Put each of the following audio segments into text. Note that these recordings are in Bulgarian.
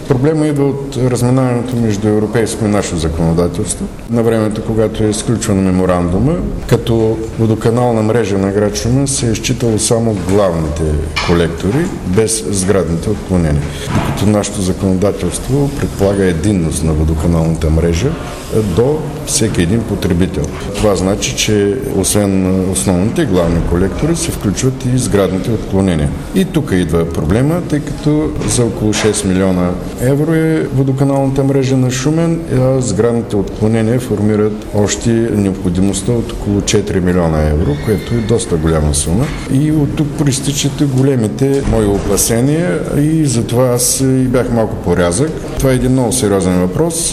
Проблема идва от разминаването между европейско и наше законодателство. На времето, когато е изключван меморандума, като водоканална мрежа на град Шумен се е считало само главните колектори, без сградните отклонения. Докато нашето законодателство предполага единност на водоканалната мрежа до всеки един потребител. Това значи, че освен основните главни колектори се включват и сградните отклонения. И тук идва проблема, тъй като за около 6 милиона евро е водоканалната мрежа на Шумен, а сградните отклонения формират още необходимостта от около 4 милиона евро, което е доста голяма сума. И от тук проистичат големите мои опасения и затова аз и бях малко порязък. Това е един много сериозен въпрос,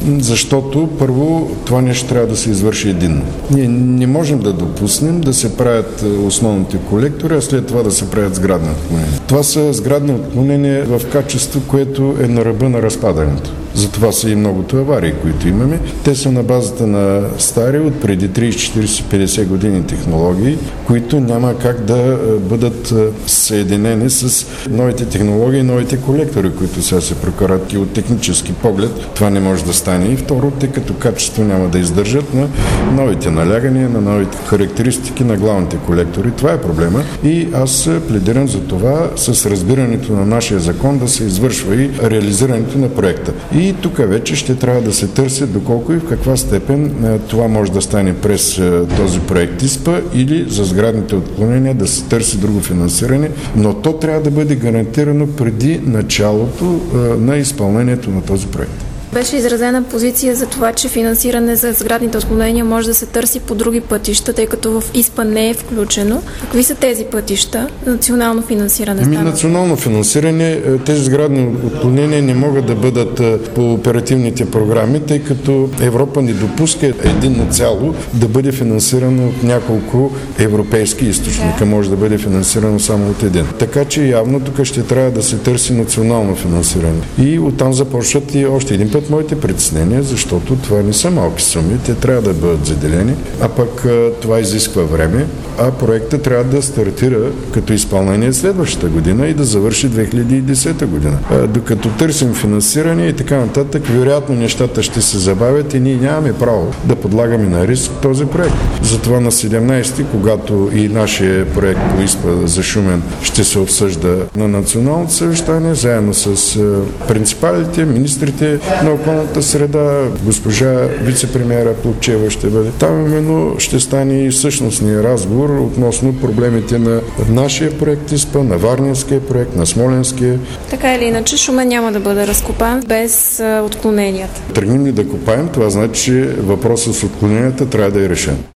защото първо това нещо трябва да се извърши единно. Ние не можем да допуснем да се правят основните колектори, а след това да се правят сградни отклонения. Това са сградни отклонения в качество, което е на ръба на разпадането. Затова са и многото аварии, които имаме. Те са на базата на стари от преди 30, 40, 50 години технологии, които няма как да бъдат съединени с новите технологии, новите колектори, които сега се прокарат и от технически поглед. Това не може да стане. И второ, тъй като качество няма да издържат на новите налягания, на новите характеристики на главните колектори. Това е проблема. И аз пледирам за това с разбирането на нашия закон да се извършва и реализирането на проекта. И тук вече ще трябва да се търси доколко и в каква степен това може да стане през този проект ИСПА или за сградните отклонения да се търси друго финансиране, но то трябва да бъде гарантирано преди началото на изпълнението на този проект. Беше изразена позиция за това, че финансиране за сградните отклонения може да се търси по други пътища, тъй като в ИСПА не е включено. Какви са тези пътища? Национално финансиране стана? Национално финансиране, тези сградни отклонения не могат да бъдат по оперативните програми, тъй като Европа не допуска единно цяло да бъде финансирано от няколко европейски източника. Може да бъде финансирано само от един. Така че явно тук ще трябва да се търси национално финансиране. И оттам започват и още един път моите притеснения, защото това не са малки суми, те трябва да бъдат заделени, а пък това изисква време, а проектът трябва да стартира като изпълнение следващата година и да завърши 2010 година. Докато търсим финансиране и така нататък, вероятно нещата ще се забавят и ние нямаме право да подлагаме на риск този проект. Затова на 17-ти, когато и нашия проект по ИСПА за Шумен ще се обсъжда на националното съвещание, заедно с принципалите, министрите на околната среда, госпожа вице-премиера Плукчева ще бъде там, именно ще стане и същностния разговор относно проблемите на нашия проект ИСПА, на Варненския проект, на Смоленския. Така или иначе, Шумен няма да бъде разкопан без отклоненията. Тръгнем ли да копаем, това значи, че въпросът с отклоненията трябва да е решен.